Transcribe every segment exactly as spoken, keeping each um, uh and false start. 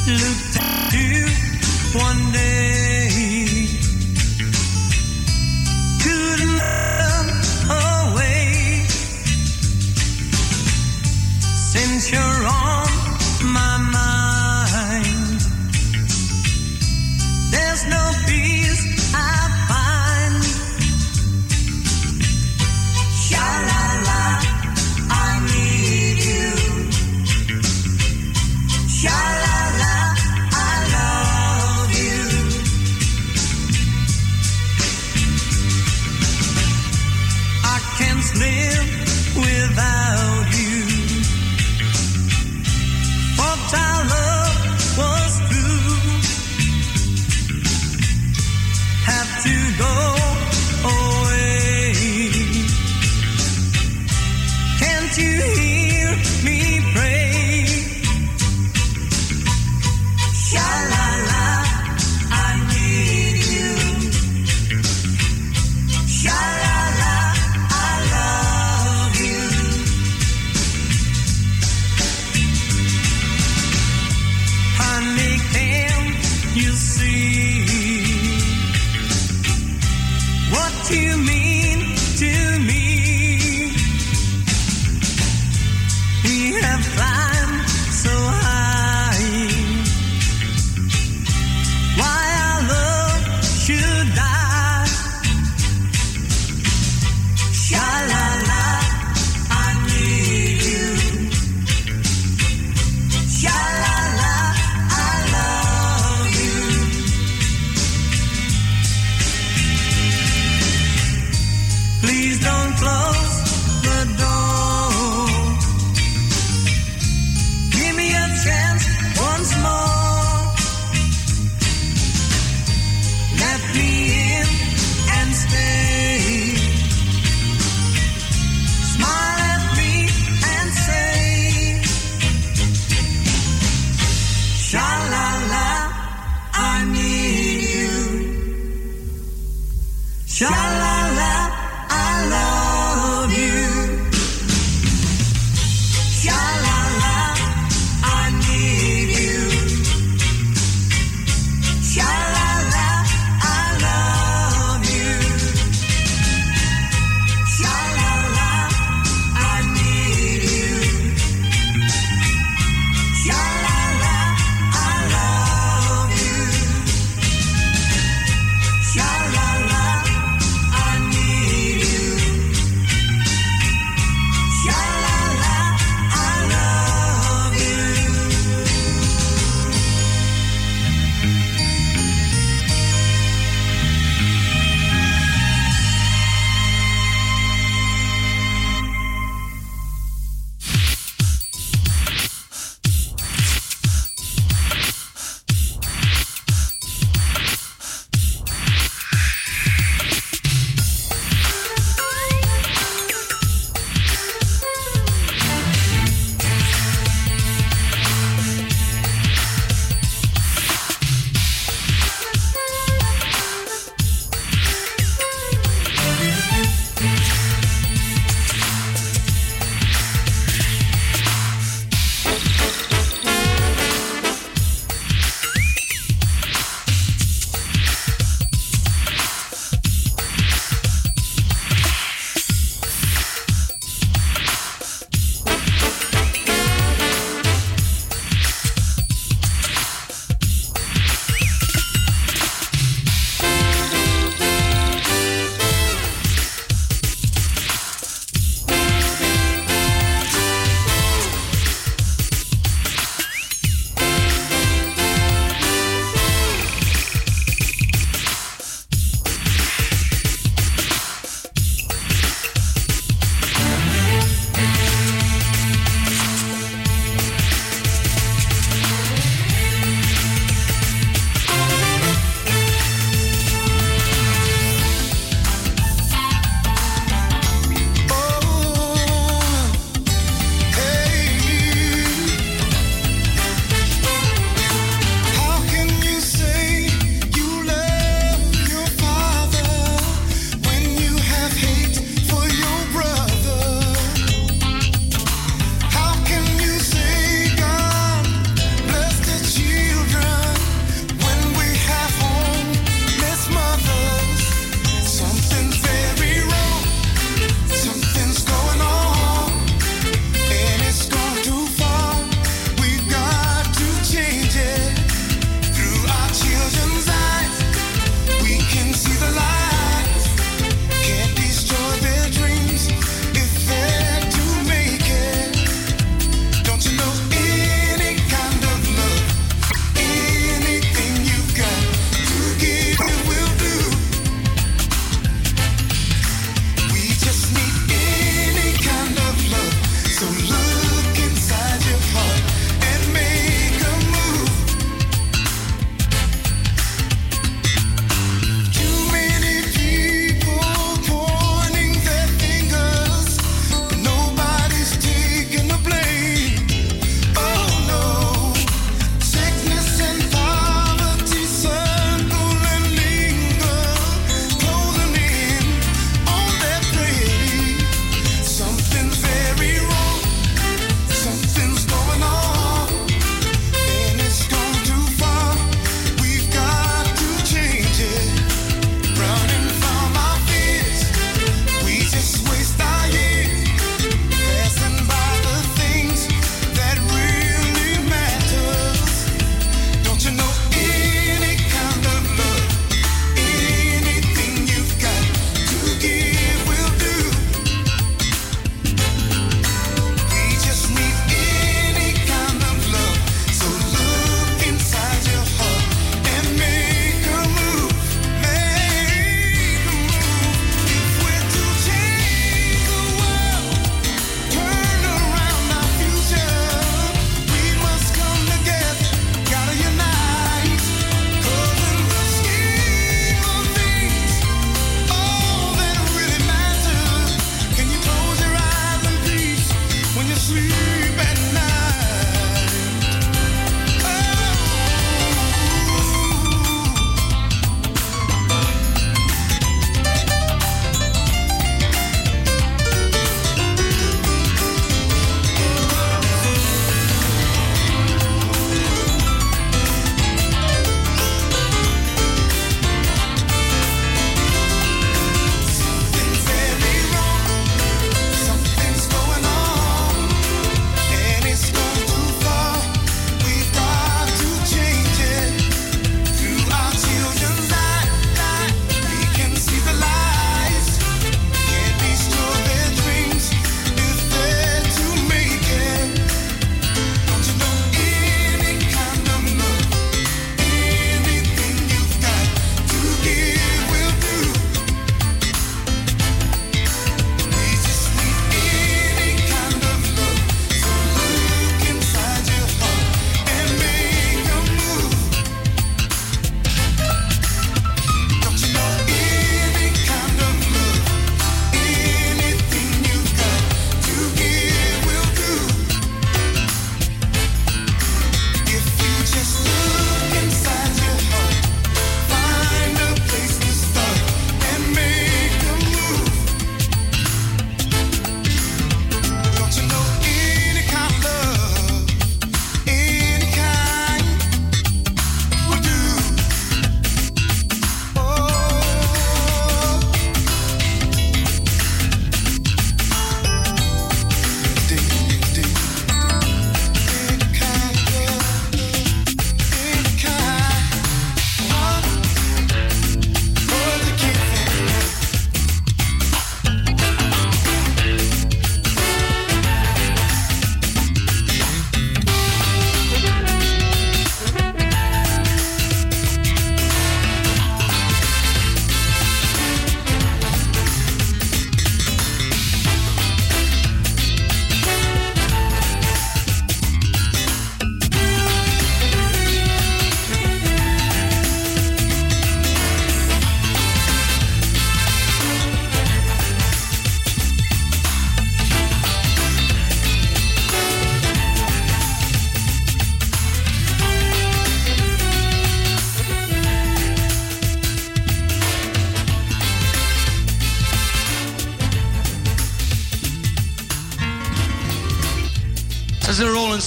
looked at you one day, couldn't run away, since you're on my mind, there's no peace I find. Sha-la-la, I need you. Sha-la-la, I love you.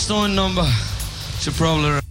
Stone number. She probably.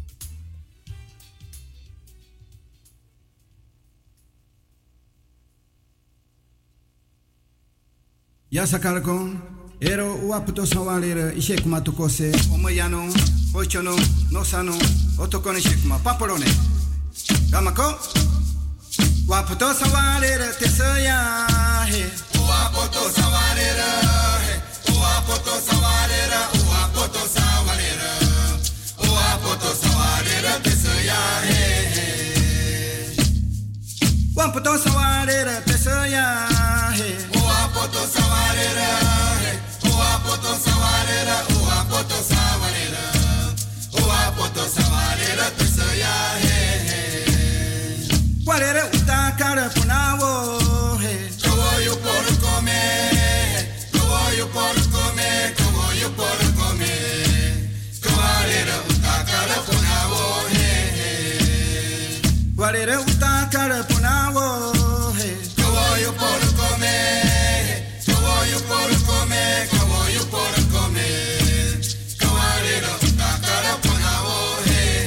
Yasakarkon, ero uaputo sawalera ishekuma tokose, omoyano, ochono, nosano, otokone shekuma, papolone. Gamako, uaputo sawalera tesoya, he, uaputo sawalera, he, uaputo sawalera, uaputo sawalera, uaputo sawalera tesoya, he, he. Uaputo sawalera tesoya, he. Poto sawarera, ua poto sawarera, ua poto sawarera, ua poto sawarera, tesoya he he. Warera utakara punawo he. Como yo por comer, como yo por comer, como yo por comer. Warera utakara punawo he he. Warera utakara punawo he. Como yo por comer. Caballo por comer, caballo por comer, caballero, la cara por la voz,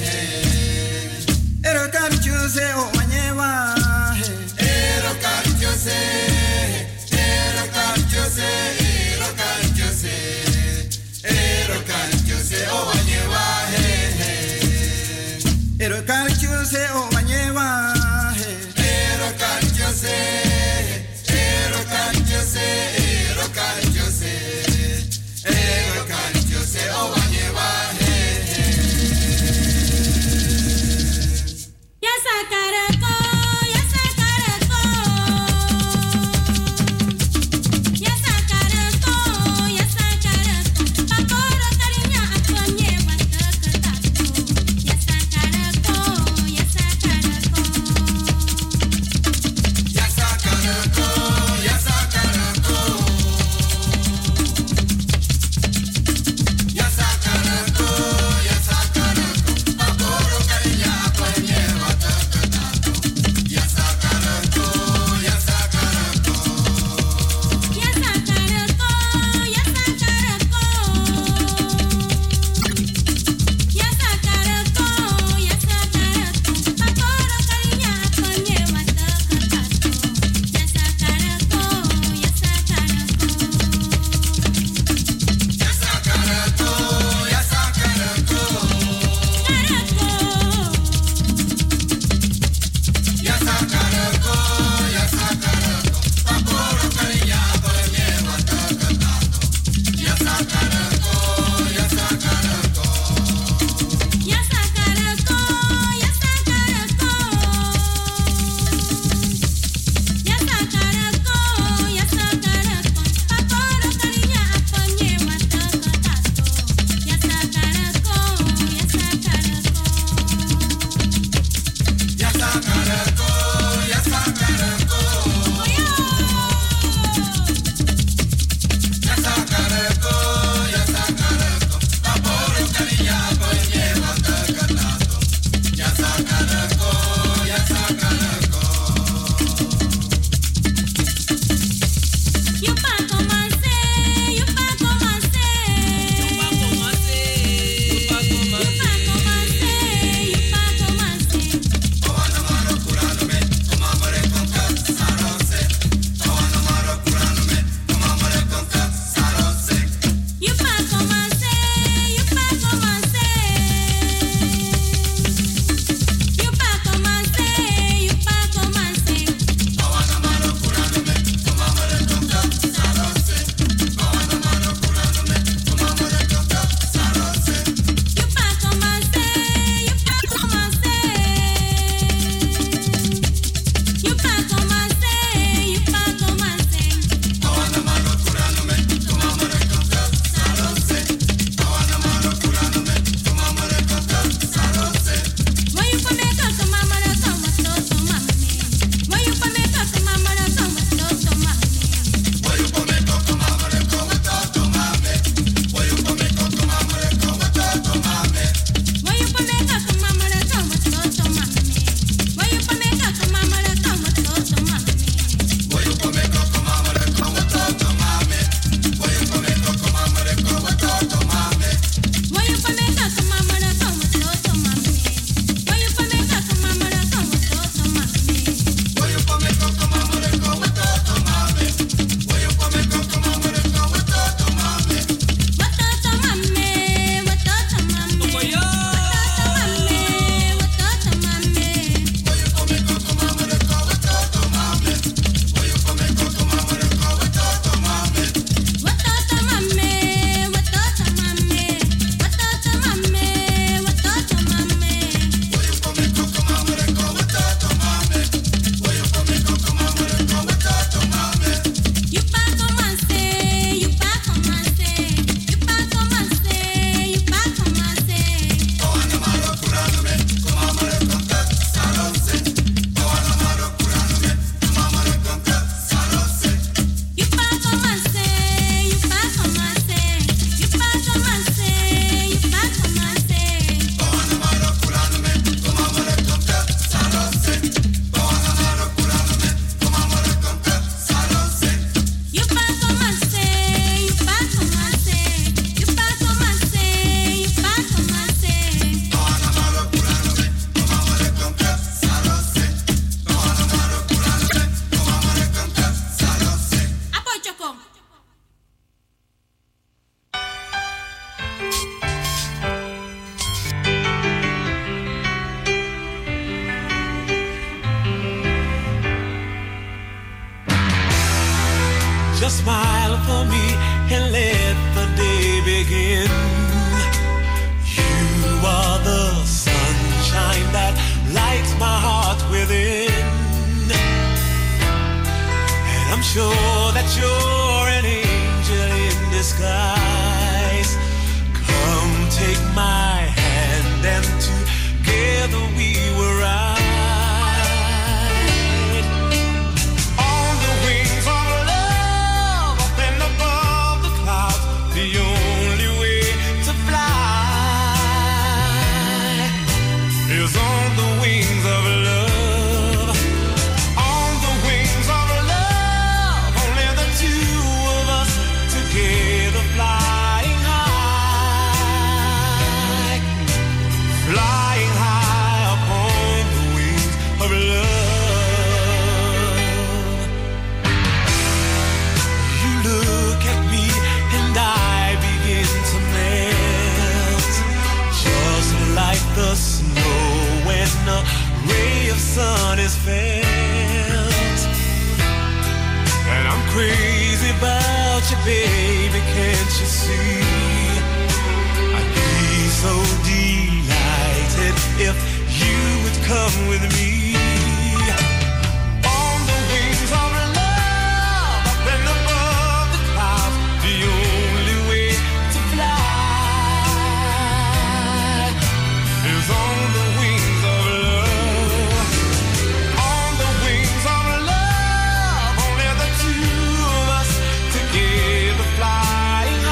ero carichose o mañeva, ero carichose, ero carichose, ero carichose, ero carichose o mañeva, ero carichose o mañeva, sure that you're an angel in disguise. Come take my hand and together we will ride on the wings of love up and above the clouds. The only way to fly is on the wings of love. The snow when a ray of sun is felt. And I'm crazy about you, baby, can't you see? I'd be so delighted if you would come with me. On the wings of love, up and above the clouds, the only way to fly is on the wings of love. On the wings of love, only the two of us together flying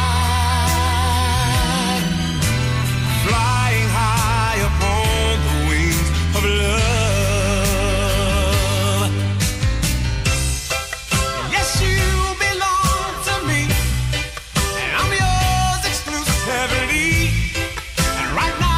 high, flying high upon the wings of love. Yes, you belong to me, and I'm yours exclusively. And right now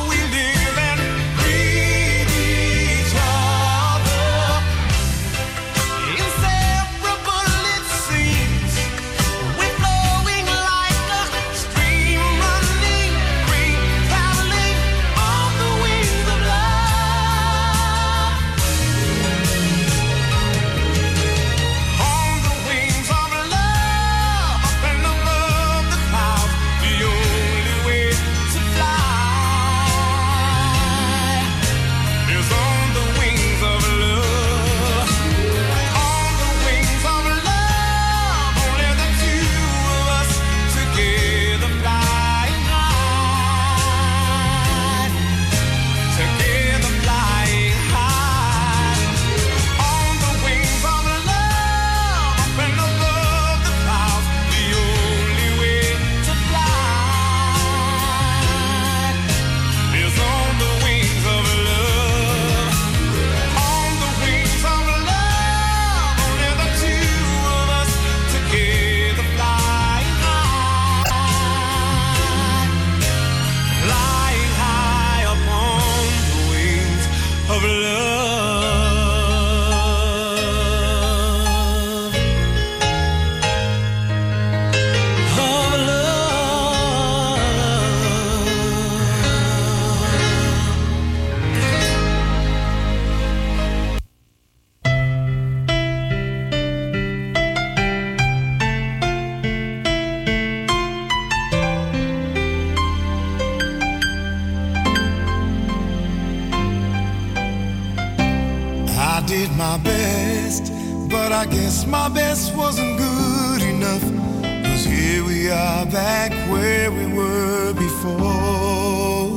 I guess my best wasn't good enough, 'cause here we are back where we were before.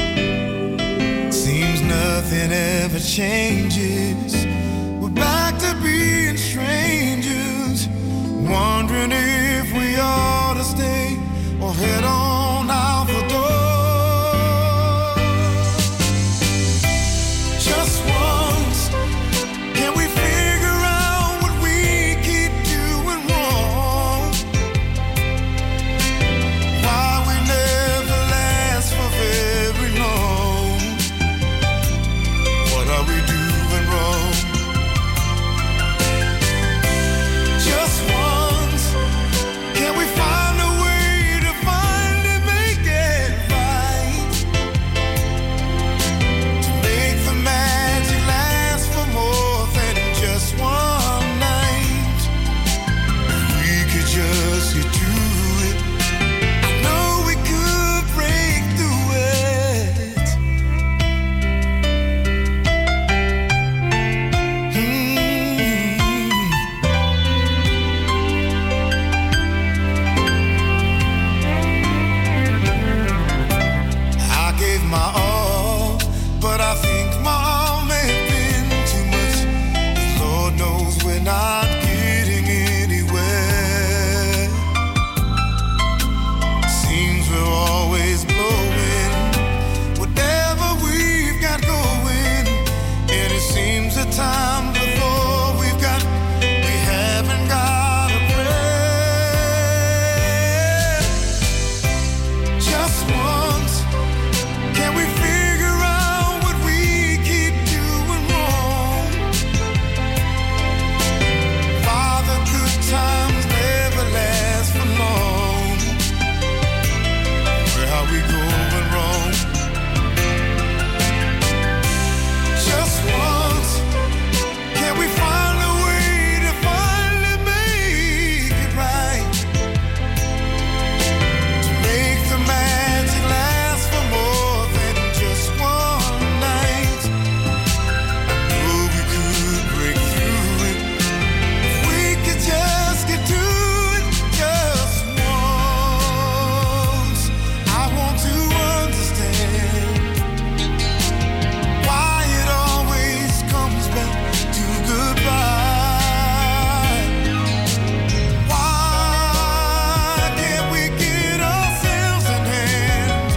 Seems nothing ever changes. We're back to being strangers, wondering if we ought to stay or head on out the door. Just once, can we figure out what we keep doing wrong? Why we never last for very long? What are we doing wrong? Just once, can we find a way to find it? my all, but I think my all may have been too much. Lord knows we're not getting anywhere. Seems we're always blowing whatever we've got going, and it seems the time before we've got, we haven't got a prayer. Just once, can we figure out what we keep doing wrong? Father, good times never last for long. Where are we going wrong? Just once, can we find a way to finally make it right? To make the magic last for more than just one night. I know we could break through it if we could just get to it just once. I want to understand why it always comes back to goodbye. Why can't we get ourselves in hand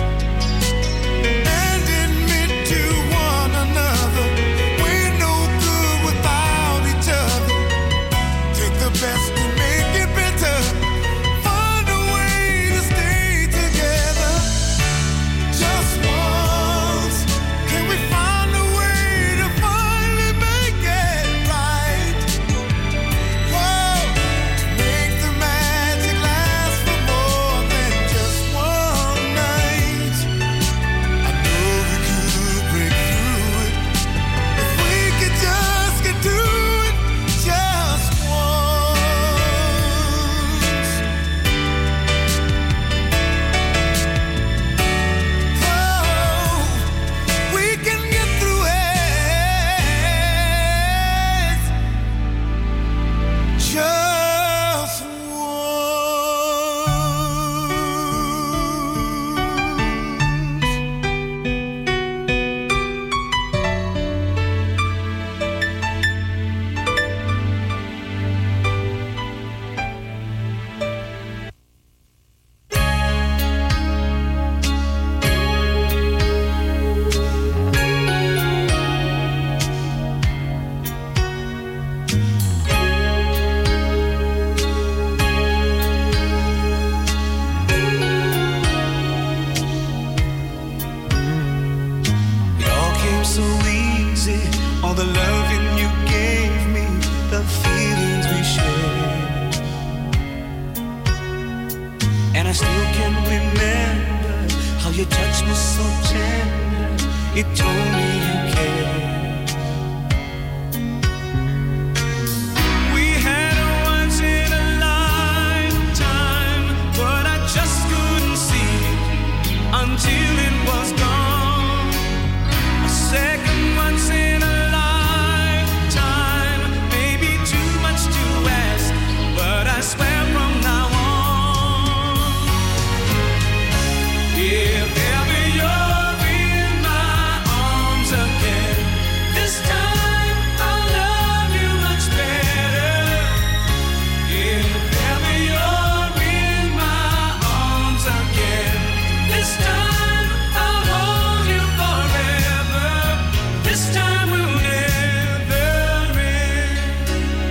and admit to one another we're no good without each other? Take the best and make it better. Find a way to stay together. Just once, can we find a way to finally make it right? Whoa, to make the magic last for more than just one night. I know we could break through it if we could just get to it just once. Oh, we can get through it just once. It all came so easy, all the loving you gave me, the feelings we shared. And I still can remember how you touched me so tender. It told me you cared. We had a once in a lifetime, but I just couldn't see it until it was gone. A second once in a lifetime, maybe too much to ask, but I swear from now on, if ever you're in my arms again, this time I'll love you much better. If ever you're in my arms again, this time I'll hold you forever. This time will never end.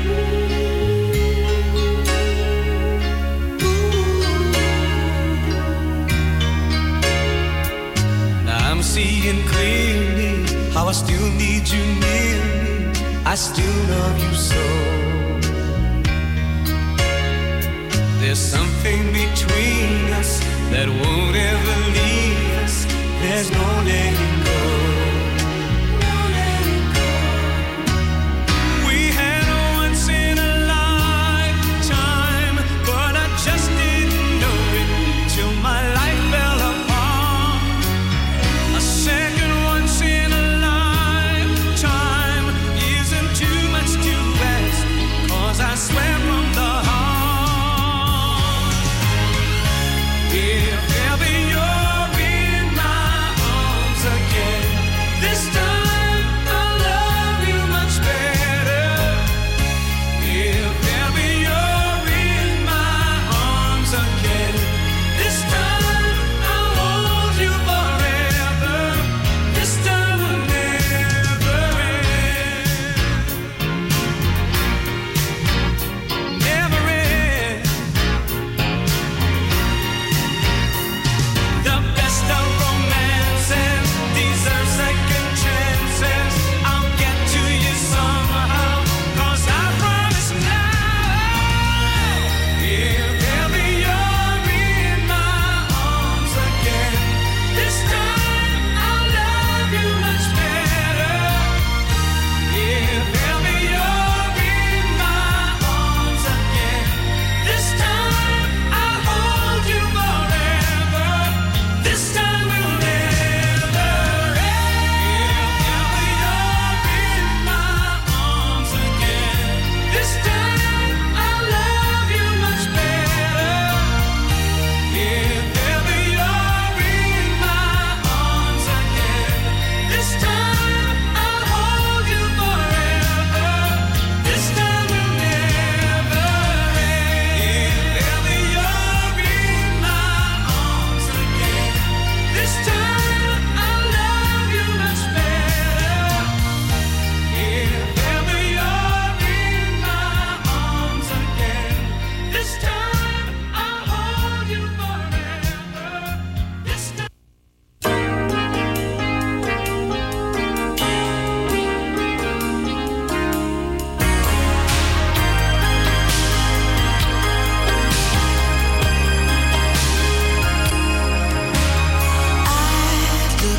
Now I'm seeing clearly how I still need you near me. I still love you so. There's something between us that won't ever leave us. There's no letting go. We had a once in a lifetime, but I just didn't know it till my life fell apart. A second once in a lifetime isn't too much to ask, 'cause I swear from the heart, if ever you're in my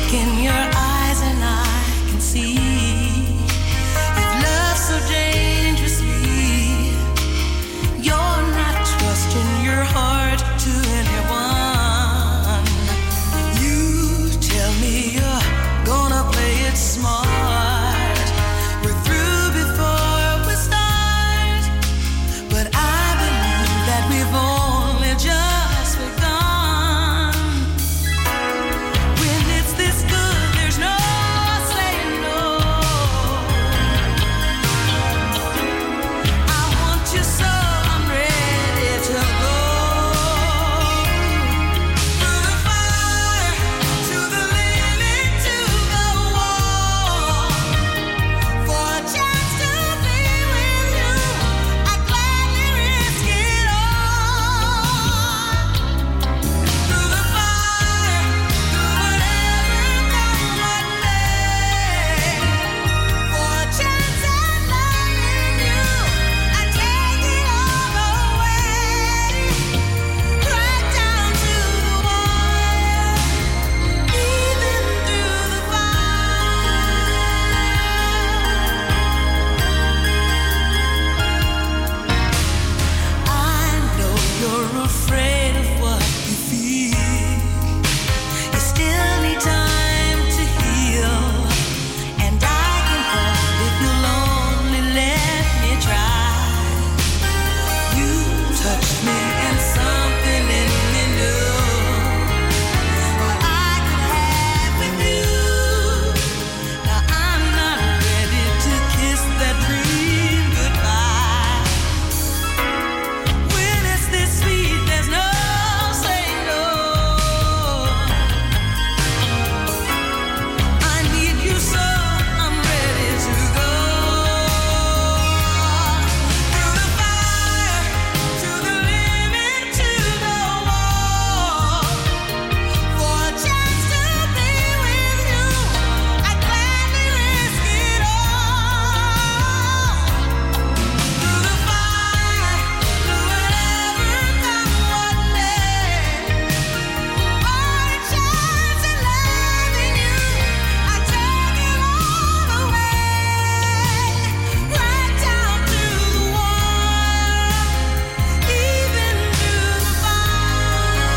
look in your eyes and I can see you've loved so dangerously. You're not trusting your heart to anyone. You tell me you're gonna play it smart. We're through before we start, but I believe that we've only just begun. When it's this good, there's no saying no. I want you so I'm ready to go. Through the fire, to the limit, to the wall. For a chance to be with you, I'd gladly risk it all. Through the fire, through whatever comes what may. For a chance at loving you, I'd take it all away. Right down to the wire, even through the fire. I know you're afraid of what you feel. You still need time to heal, and I can help if you'll only let me try. You touched me and something in me new. What I could have with you. Now I'm not ready to kiss that dream goodbye. When it's this sweet, there's no saying no. I need you so I'm ready to go. Through the fire, to the limit, to the wall. For a chance to be with you, I'd gladly risk it all. Through the fire, through whatever comes what may. For a chance at loving you, I'd take it all away. Right down to the wire, even through the fire.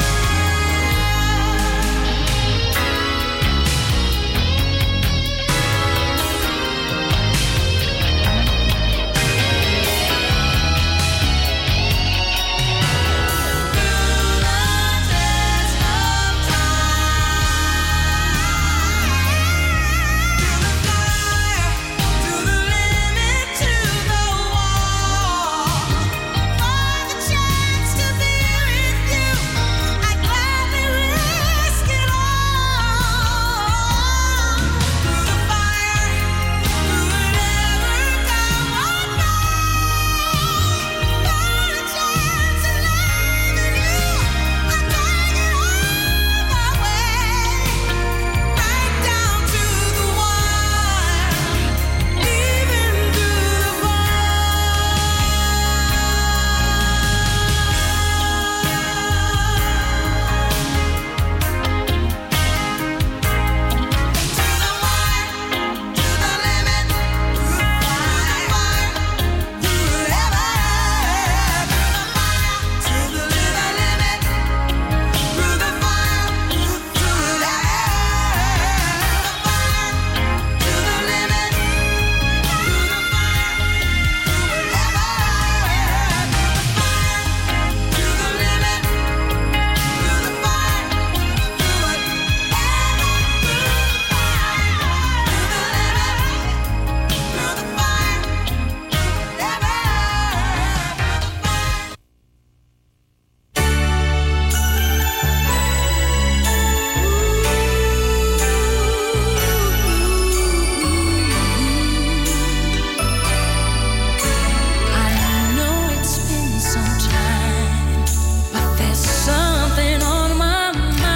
I know it's been some time, but there's something on my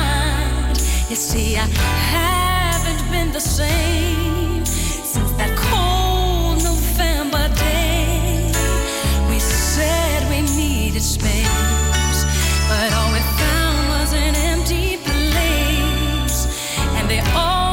mind. You see, I haven't been the same since that cold November day. We said we needed space, but all we found was an empty place, and they all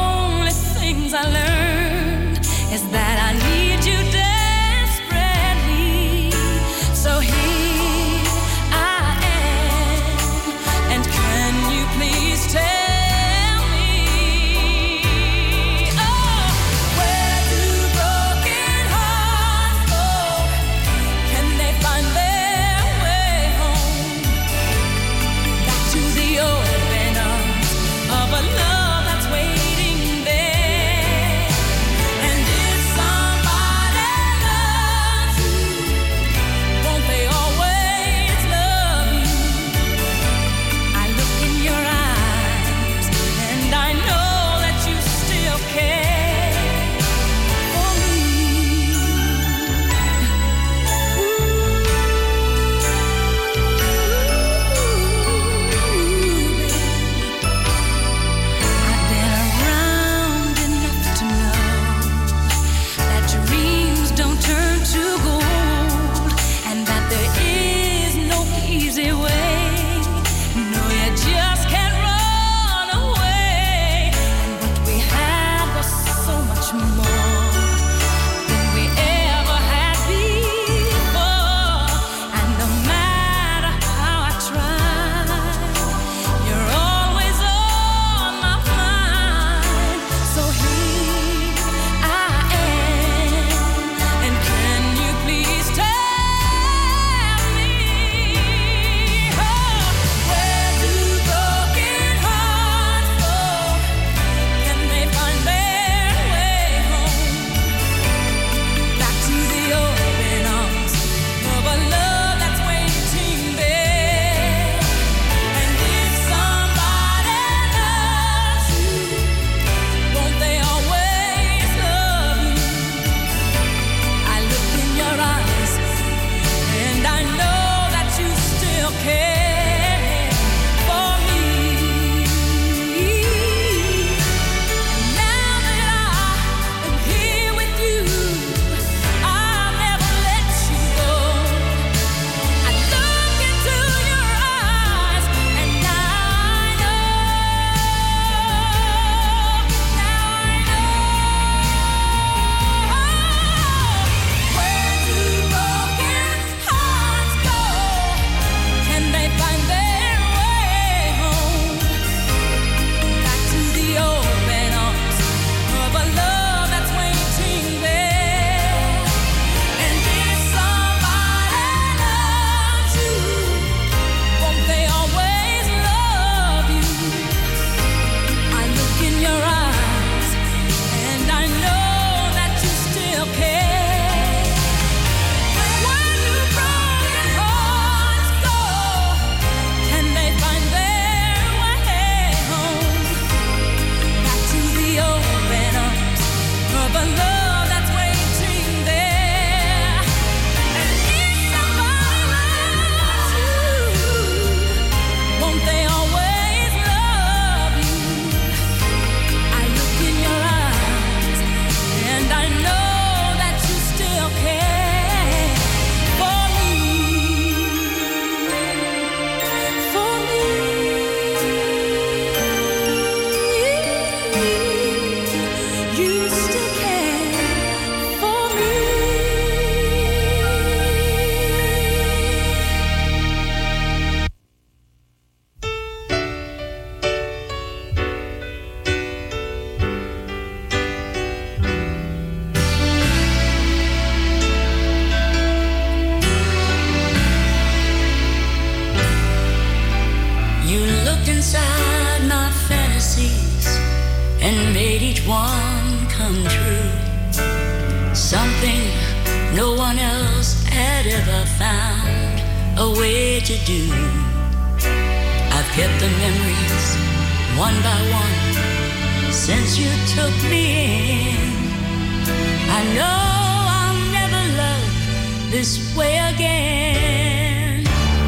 and made each one come true. Something no one else had ever found a way to do. I've kept the memories one by one since you took me in. I know I'll never love this way again.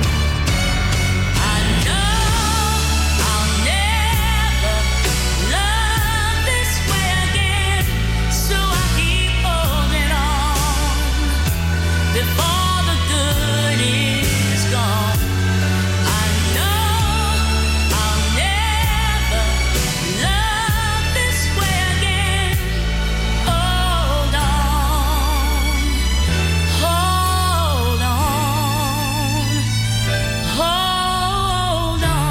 I know I'll never love this way again, so I keep holding on before the good is gone. I know I'll never love this way again. Hold on, hold on, hold on.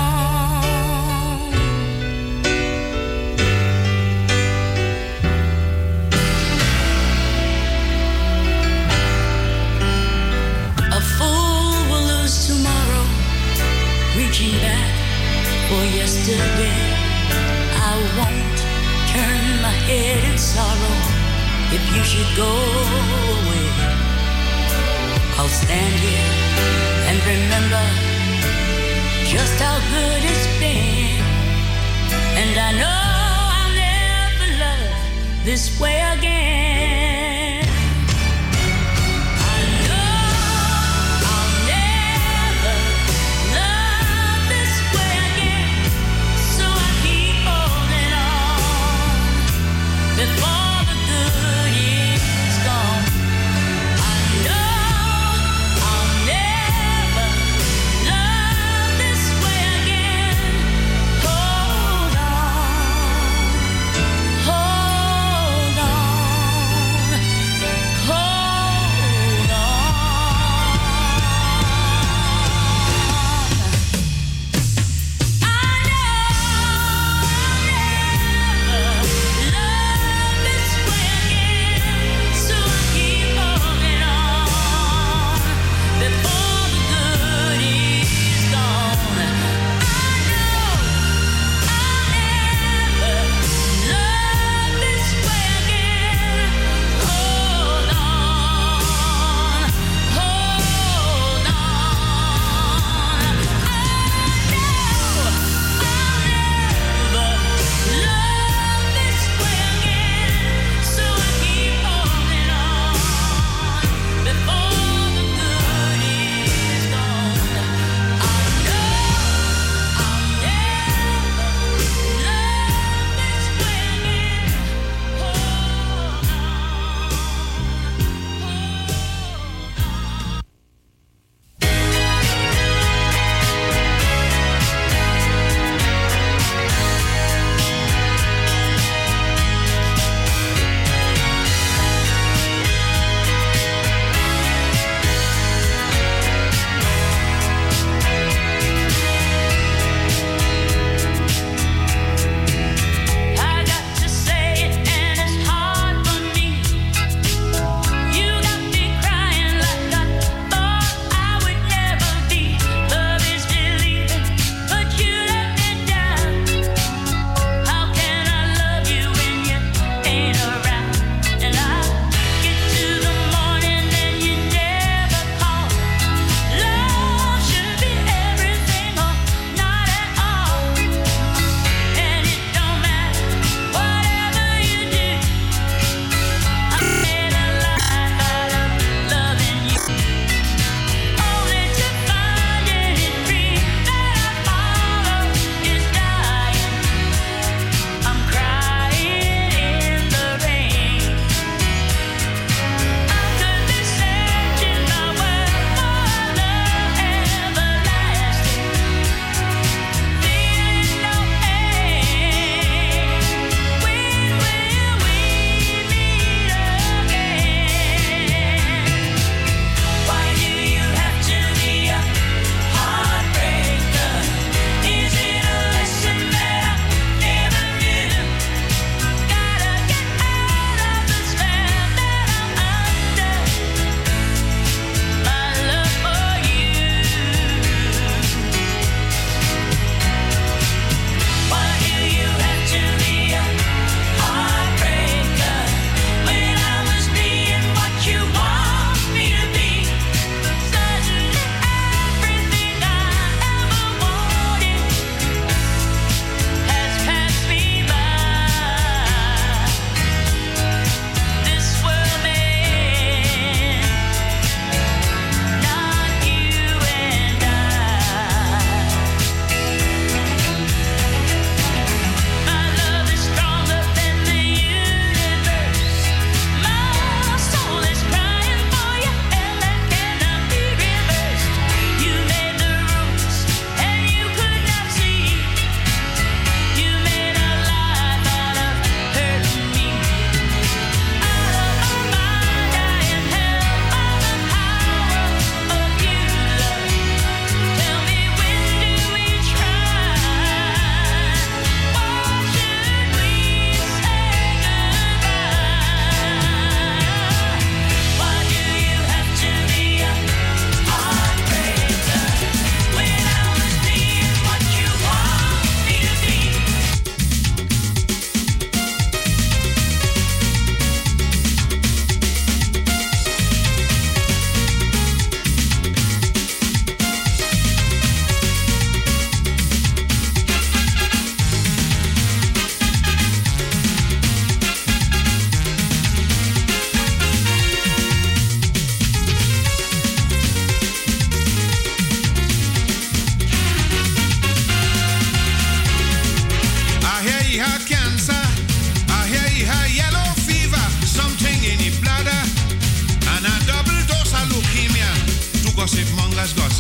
A fool will lose tomorrow, reaching back for yesterday. I won't turn my head in sorrow if you should go away. I'll stand here and remember just how good it's been. And I know I'll never love this way again. I know I'll never love this way again, so I keep holding on before the good is gone. I know I'll never love this way again. Hold on, hold on, hold on. I know I'll never love this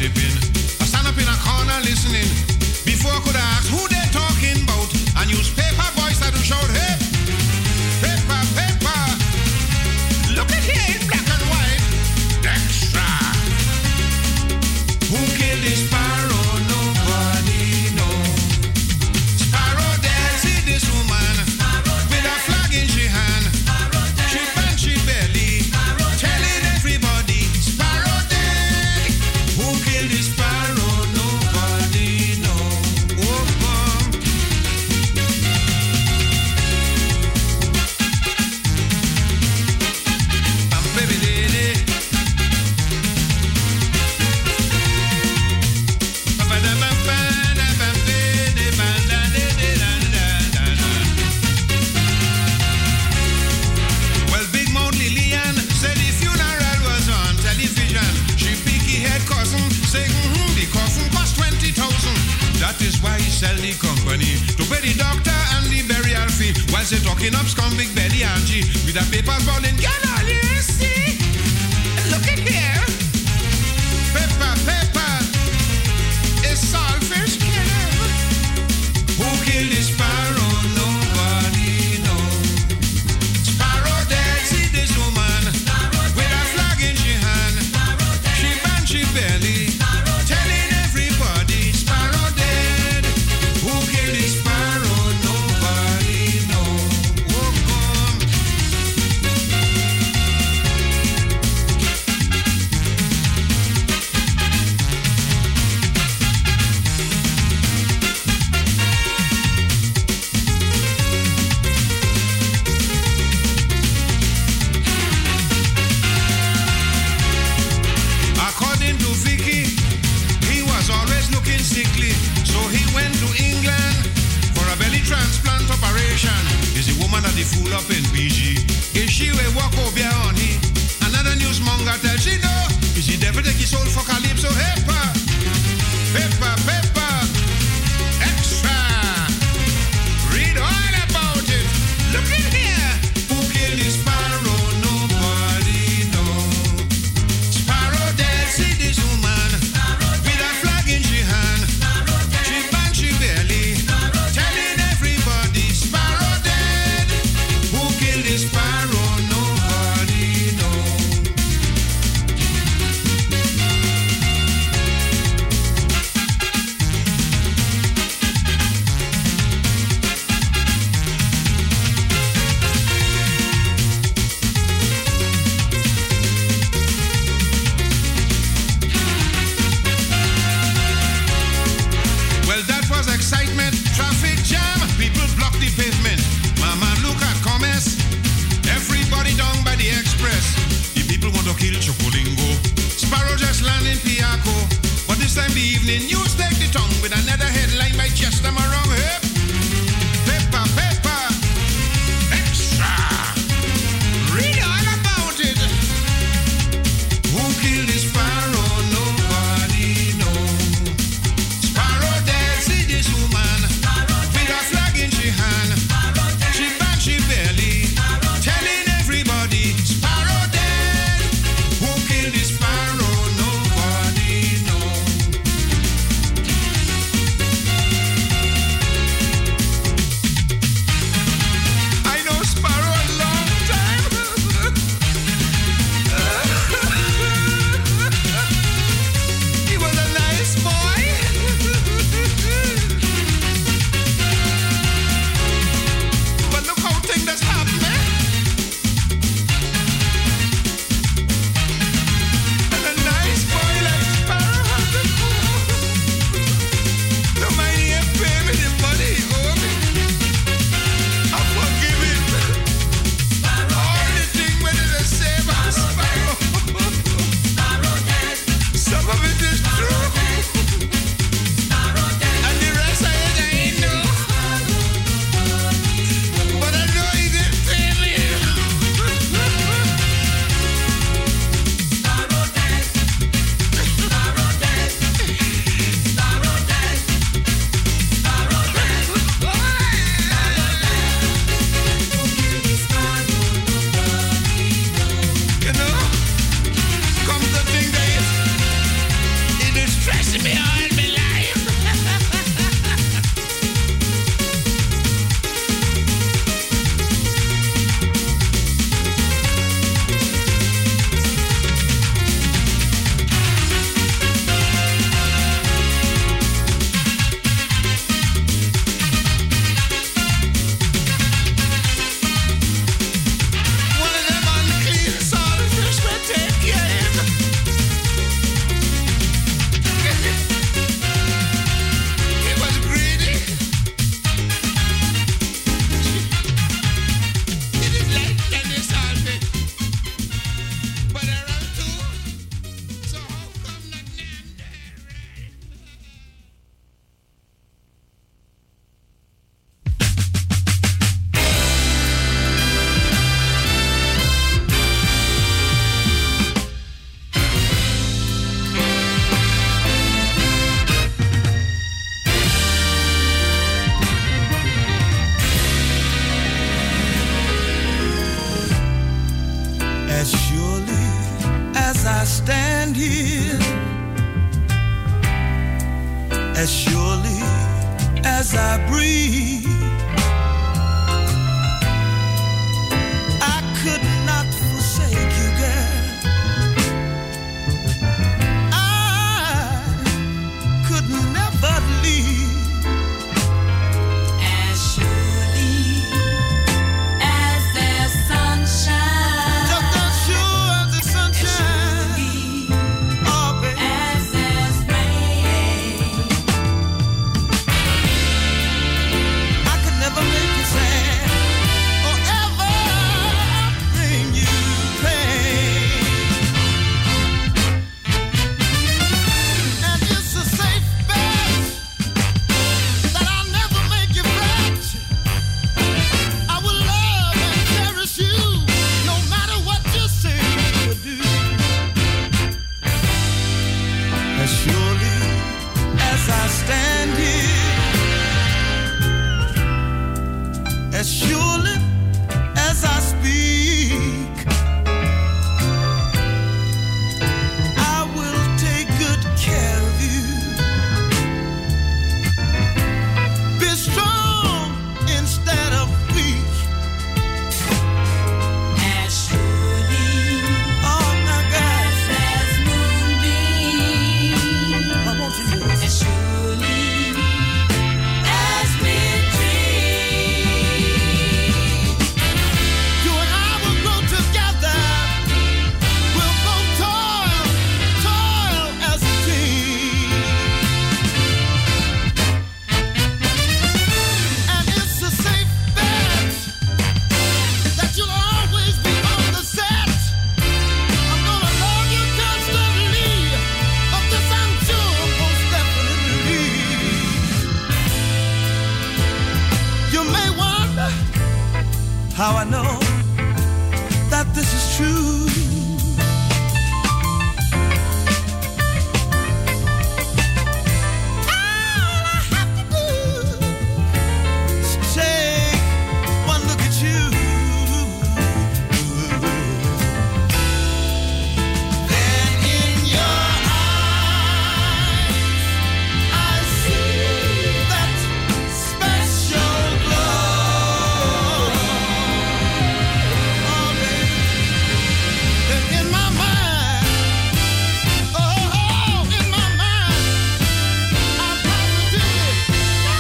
gossiping. I stand up in a corner listening. Before I could ask who they talking about, a newspaper voice had to shout, hey, paper, paper. Look at here in black and white. Extra. Who killed the sparrow? Nobody knows. Sparrow dead, see this woman with a flag in she hand. She bent she belly, telling everybody, sparrow dead. Who killed the sparrow? Nobody knows. Oh, come. I'm baby lady. Well, Big Mount Lillian said the funeral was on television. She peaky head cousin say, mm-hmm, the coffin cost twenty thousand. That is why he sell the company to pay the doctor and the burial fee. While they talking up scum Big Belly Angie with the papers bowling. Get all you see. Look at here. Paper, paper. It's saltfish killer. Who killed the sparrow? Nobody knows. Sparrow dead, see this woman with a flag in she hand. She bent she belly, telling everybody, sparrow dead. Who killed the sparrow? Nobody knows. Oh, come. According to Vicky, he was always looking sickly, so he went to England for a belly transplant operation. Is the woman that the fool up in B G? Is she a walk over on he? Another newsmonger tell she no. Is the devil take his soul for calypso? Paper, paper, paper, extra. Read all about it. Look in here. Who killed the sparrow? Nobody knows. Sparrow dead, see this woman with a flag in she hand. She bent she belly, telling everybody, sparrow dead. Who killed the sparrow? Nobody knows. Well, that was excitement. Traffic jam. People block the pavement. Mama, look at commerce. Everybody down by the express. The people want to kill Chocolingo. Sparrow just land in Piaco. But this time the evening, news take the tongue with another headline by Chester Marong. Hip. Paper, paper. Extra. Read all about it. Who killed the sparrow? Nobody knows. Sparrow dead, see this woman with a flag in she hand. She bent she belly, telling everybody, sparrow dead. Who killed the sparrow? Nobody knows. as surely as I breathe. I could not forsake you, girl. I could never leave. As surely as there's sunshine, Just as sure as the sunshine. Oh, baby. as there's rain, I could never make you sad or ever bring you pain. And it's a safe bet that I'll never make you fret. I will love and cherish you no matter what you say or do. As surely as I stand here, as surely as I speak, I will take good care of you. Be strong instead of weak. as surely Oh, my God, as there's moonbeam, I want you to as surely as we dream. You and I will grow together. We'll both toil, toil as a team. And it's a safe bet that you'll always be on the set. I'm gonna love you constantly. Of this I'm sure, most definitely. You may wonder how I know that this is true. All I have to do is take one look at you. Then in your eyes, I see that special glow. Oh, baby. Then in my mind, oh, in my mind, I positively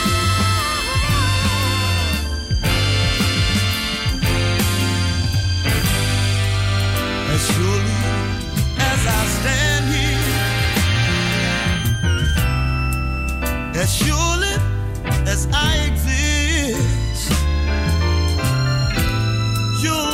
as surely as I stand here, as surely as I exist, you'll